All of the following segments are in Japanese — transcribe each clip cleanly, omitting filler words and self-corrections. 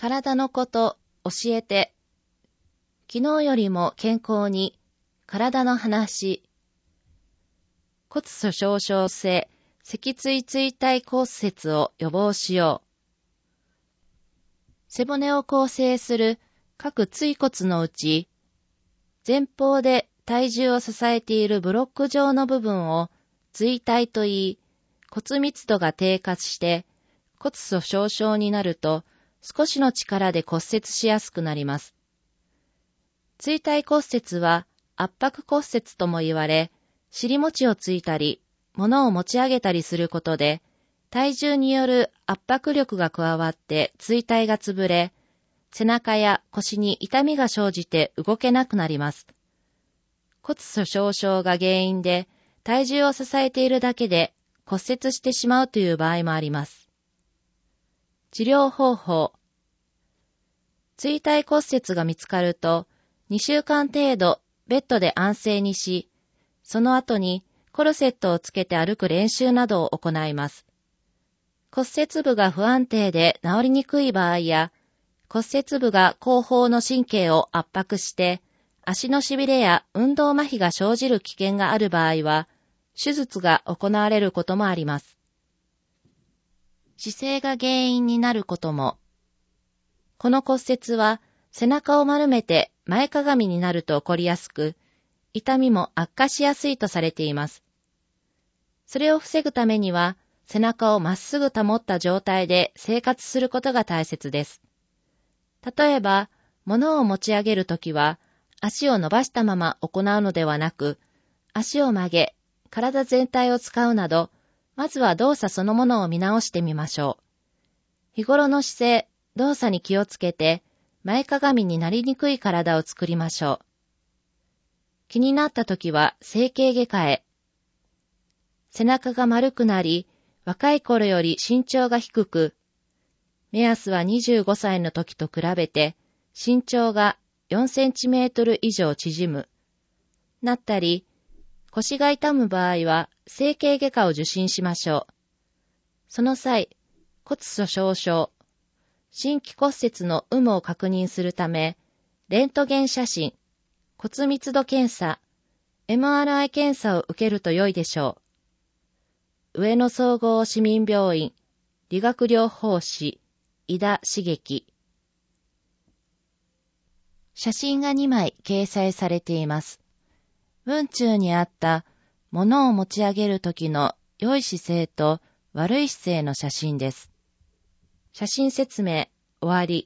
体のこと教えて。昨日よりも健康に。体の話。骨粗鬆症性脊椎椎体骨折を予防しよう。背骨を構成する各椎骨のうち、前方で体重を支えているブロック状の部分を椎体といい、骨密度が低下して骨粗鬆症になると少しの力で骨折しやすくなります。椎体骨折は圧迫骨折とも言われ、尻餅をついたり、物を持ち上げたりすることで、体重による圧迫力が加わって椎体が潰れ、背中や腰に痛みが生じて動けなくなります。骨粗鬆症が原因で体重を支えているだけで骨折してしまうという場合もあります。治療方法。椎体骨折が見つかると、2週間程度ベッドで安静にし、その後にコルセットをつけて歩く練習などを行います。骨折部が不安定で治りにくい場合や、骨折部が後方の神経を圧迫して、足のしびれや運動麻痺が生じる危険がある場合は、手術が行われることもあります。姿勢が原因になることも。この骨折は背中を丸めて前かがみになると起こりやすく、痛みも悪化しやすいとされています。それを防ぐためには、背中をまっすぐ保った状態で生活することが大切です。例えば、物を持ち上げるときは、足を伸ばしたまま行うのではなく、足を曲げ、体全体を使うなど、まずは動作そのものを見直してみましょう。日頃の姿勢、動作に気をつけて、前かがみになりにくい体を作りましょう。気になったときは整形外科へ。背中が丸くなり、若い頃より身長が低く、目安は25歳の時と比べて身長が4センチメートル以上縮む。なったり、腰が痛む場合は整形外科を受診しましょう。その際、骨粗鬆症、新規骨折の有無を確認するため、レントゲン写真、骨密度検査、MRI 検査を受けると良いでしょう。上野総合市民病院、理学療法士、井田茂樹。写真が2枚掲載されています。文中にあった物を持ち上げるときの良い姿勢と悪い姿勢の写真です。写真説明終わり。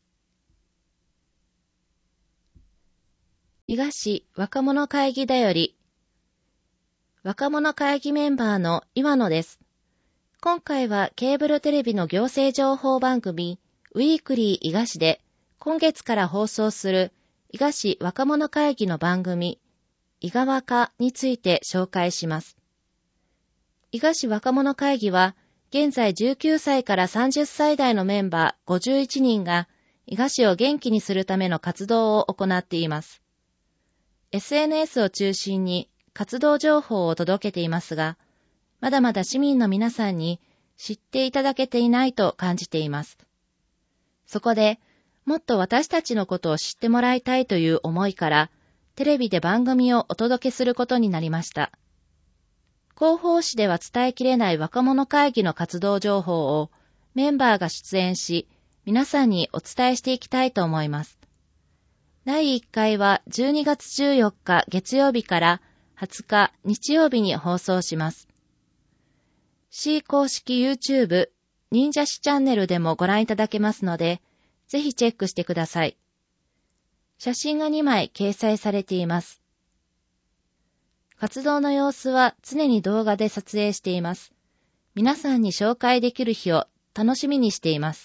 伊賀市若者会議だより。若者会議メンバーの岩野です。今回はケーブルテレビの行政情報番組ウィークリー伊賀市で今月から放送する伊賀市若者会議の番組伊賀若について紹介します。伊賀市若者会議は現在19歳から30歳代のメンバー51人が伊賀市を元気にするための活動を行っています。SNS を中心に活動情報を届けていますが、まだまだ市民の皆さんに知っていただけていないと感じています。そこで、もっと私たちのことを知ってもらいたいという思いから、テレビで番組をお届けすることになりました。広報誌では伝えきれない若者会議の活動情報をメンバーが出演し、皆さんにお伝えしていきたいと思います。第1回は12月14日月曜日から20日日曜日に放送します。市公式 YouTube 忍者市チャンネルでもご覧いただけますので、ぜひチェックしてください。写真が2枚掲載されています。活動の様子は常に動画で撮影しています。皆さんに紹介できる日を楽しみにしています。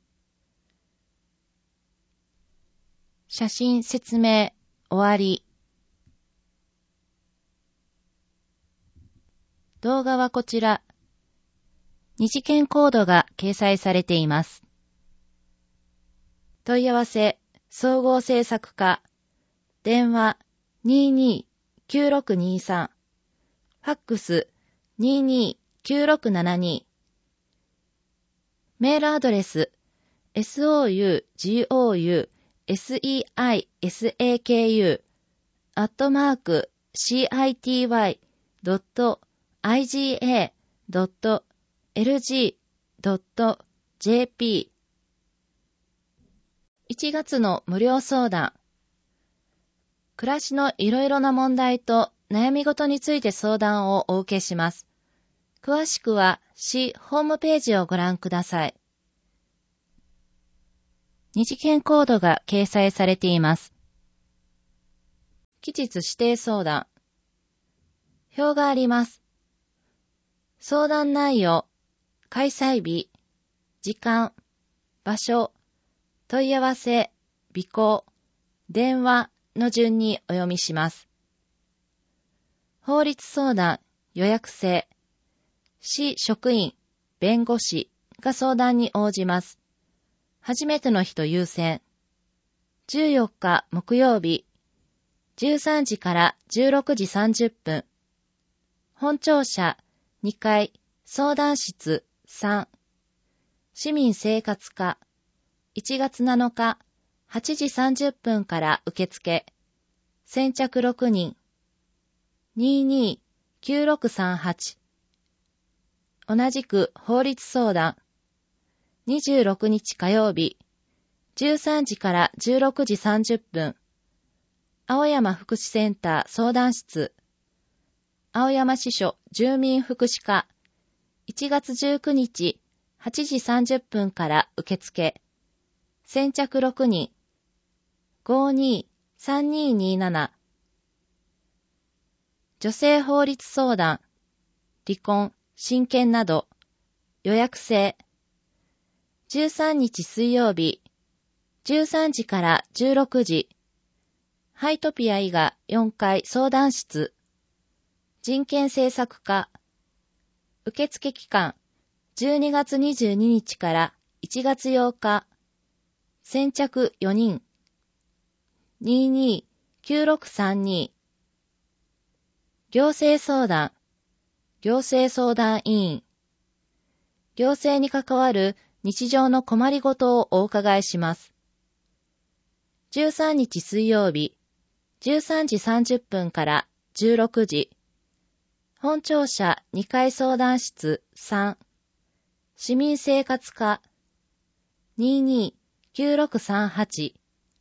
写真説明終わり。動画はこちら。二次元コードが掲載されています。問い合わせ、総合制作課、電話229623、ファックス229672、メールアドレス souyu.city.iga.lg.jp。 1月の無料相談。暮らしのいろいろな問題と悩み事について相談をお受けします。詳しくは市ホームページをご覧ください。二次元コードが掲載されています。期日指定相談。表があります。相談内容、開催日、時間、場所、問い合わせ、備考、電話の順にお読みします。法律相談、予約制。市職員、弁護士が相談に応じます。初めての人優先。14日木曜日、13時から16時30分。本庁舎2階相談室3。市民生活課。1月7日8時30分から受付。先着6人。22-9638。同じく法律相談。26日火曜日、13時から16時30分。青山福祉センター相談室。青山支所住民福祉課。1月19日、8時30分から受付。先着6人。52-3227。女性法律相談。離婚、親権など。予約制。13日水曜日、13時から16時。ハイトピア伊賀4階相談室。人権政策課。受付期間、12月22日から1月8日。先着4人。22-9632。行政相談。行政相談委員。行政に関わる日常の困りごとをお伺いします。13日水曜日、13時30分から16時。本庁舎2階相談室3。市民生活課。22-9638。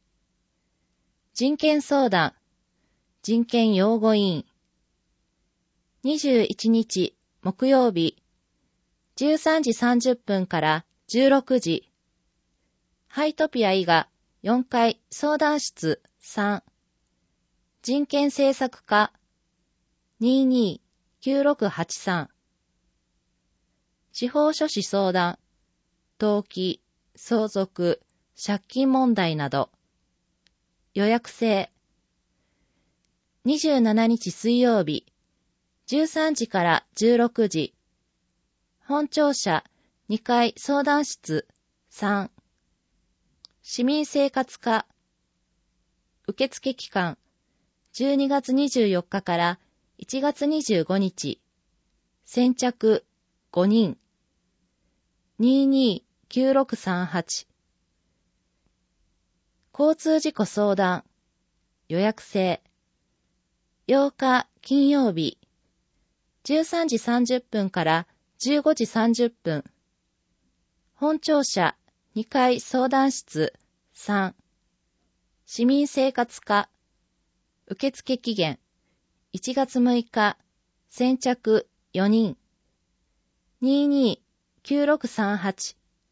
人権相談。人権擁護委員。21日木曜日、13時30分から16時。ハイトピア伊賀4階相談室3。人権政策課。22-9683。司法書士相談。登記、相続、借金問題など。予約制。27日水曜日、13時から16時。本庁舎2階相談室3。市民生活課。受付期間、12月24日から1月25日。先着5人。22-9638。交通事故相談。予約制。8日金曜日。13時30分から15時30分。本庁舎2階相談室3。市民生活課。受付期限1月6日。先着4人。22-9638。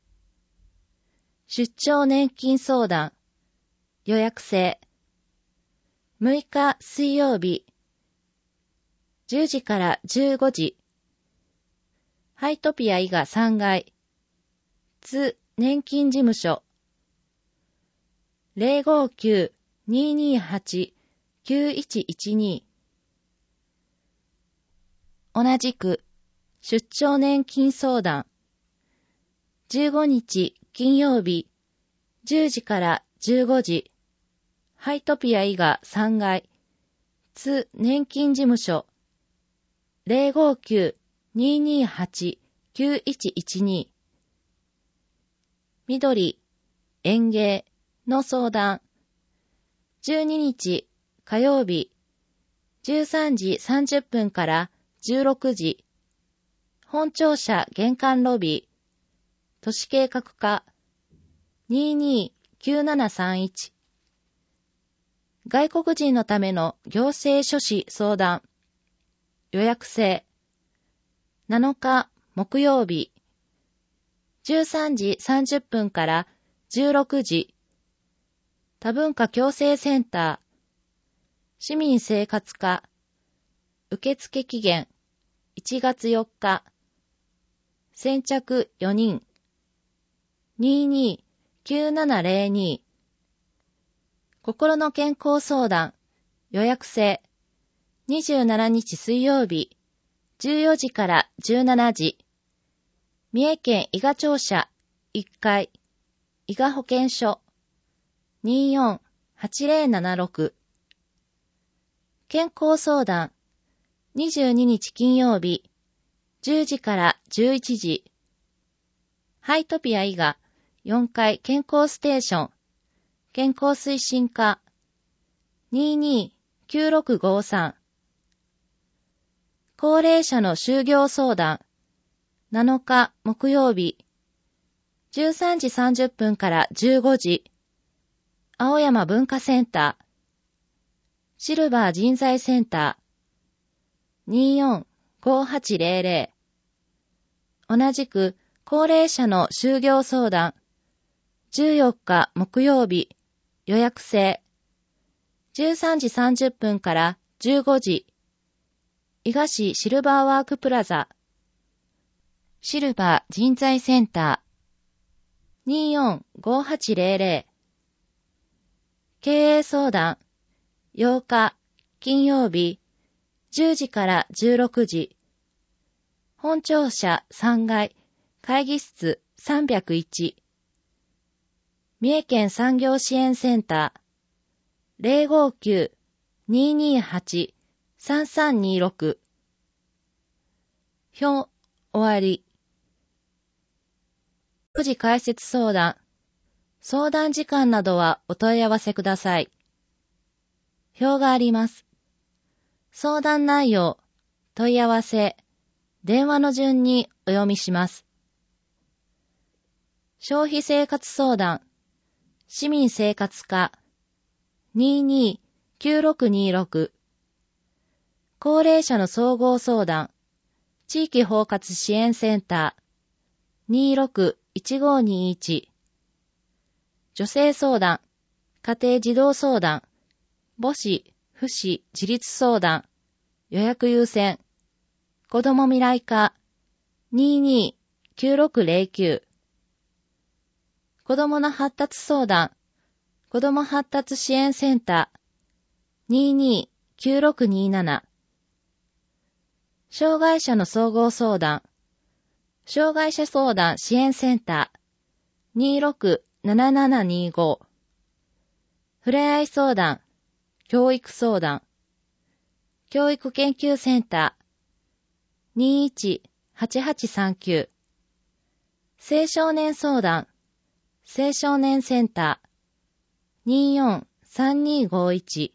出張年金相談。予約制。6日水曜日。10時から15時。ハイトピア伊賀3階。津年金事務所。059-228-9112。同じく、出張年金相談。15日金曜日。10時から15時。ハイトピア伊賀3階。津年金事務所。059-228-9112。緑、 園芸の相談。12日火曜日13時30分から16時。本庁舎玄関ロビー。都市計画課 229731。外国人のための行政書士相談。予約制。7日木曜日13時30分から16時。多文化共生センター。市民生活課。受付期限1月4日。先着4人。229702。心の健康相談。予約制。27日水曜日14時から17時。三重県伊賀庁舎1階。伊賀保健所。248076。健康相談。22日金曜日10時から11時。ハイトピア伊賀4階健康ステーション。健康推進課。229653。高齢者の就業相談。7日木曜日13時30分から15時。青山文化センター。シルバー人材センター。245800。同じく高齢者の就業相談。14日木曜日予約制。13時30分から15時。伊賀市シルバーワークプラザ。シルバー人材センター。245800。経営相談。8日金曜日10時から16時。本庁舎3階会議室301。三重県産業支援センター。059-228-3326。表終わり。9時開設相談。相談時間などはお問い合わせください。表があります。相談内容、問い合わせ、電話の順にお読みします。消費生活相談、市民生活課、229626。高齢者の総合相談、地域包括支援センター、261521。女性相談、家庭児童相談、母子、父子、自立相談、予約優先、子ども未来課、229609。子どもの発達相談、子ども発達支援センター、229627。障害者の総合相談、障害者相談支援センター、267725。ふれあい相談、教育相談、教育研究センター、218839。青少年相談、青少年センター、243251。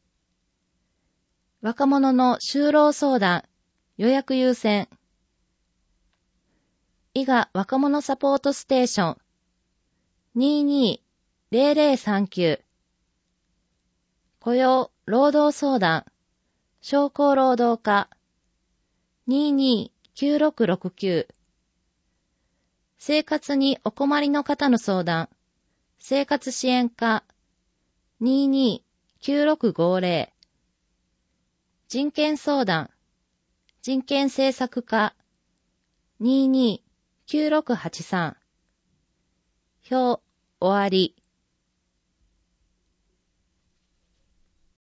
若者の就労相談、予約優先。伊賀若者サポートステーション、220039。雇用、労働相談、商工労働課、229669。生活にお困りの方の相談、生活支援課、229650。人権相談、人権政策課、229683。表、終わり。